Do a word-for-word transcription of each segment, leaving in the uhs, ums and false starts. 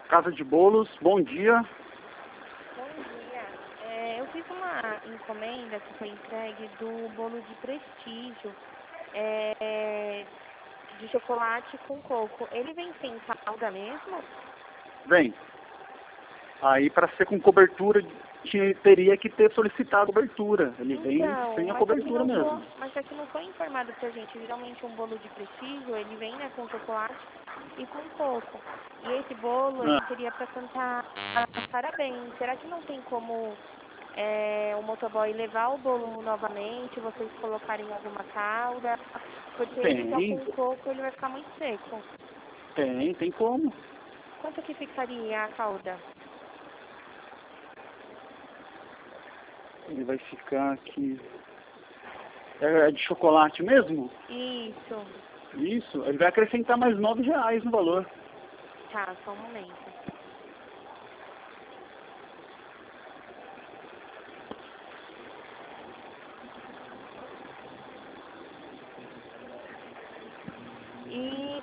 Casa de Bolos, bom dia. Bom dia. É, eu fiz uma encomenda que foi entregue do bolo de prestígio, é, de chocolate com coco. Ele vem sem calda mesmo? Vem. Aí para ser com cobertura, tinha, teria que ter solicitado cobertura. Ele vem Então, sem a mas cobertura aqui não mesmo. foi, mas aqui não foi informado pra gente. Geralmente um bolo de prestígio, ele vem, né, com chocolate e com coco. E esse bolo, ele Ah, seria para cantar parabéns. Será que não tem como é, o motoboy levar o bolo novamente, vocês colocarem alguma calda? Porque ele só tem, com coco, ele vai ficar muito seco. tem, tem como. Quanto que ficaria a calda? Ele vai ficar aqui. É de chocolate mesmo? Isso. Isso. Ele vai acrescentar mais nove reais no valor. Tá, só um momento. E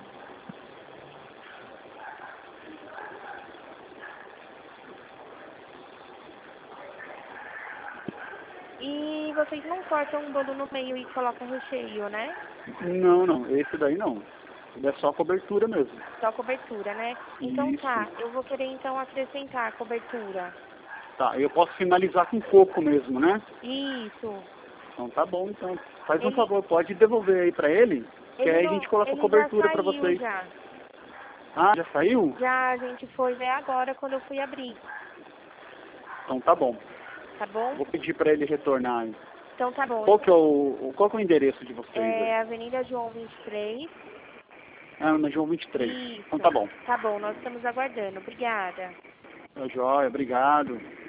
E vocês não cortam um bolo no meio e colocam recheio, né? Não, não. Esse daí não. Ele é só cobertura mesmo. Só cobertura, né? Então Isso. tá, eu vou querer então acrescentar a cobertura. Tá, eu posso finalizar com coco mesmo, né? Isso. Então tá bom, então. Faz um Ele, favor, pode devolver aí pra ele, que ele aí a não, gente coloca ele já cobertura pra saiu vocês. já. Ah, já saiu? Já a gente foi ver agora quando eu fui abrir, Então tá bom. tá bom? Vou pedir pra ele retornar aí. Então tá bom. Qual que é o, qual que é o endereço de vocês aí? É Avenida João vinte e três. Ah, na João vinte e três. Isso. Então tá bom. Tá bom, nós estamos aguardando. Obrigada. É joia, obrigado.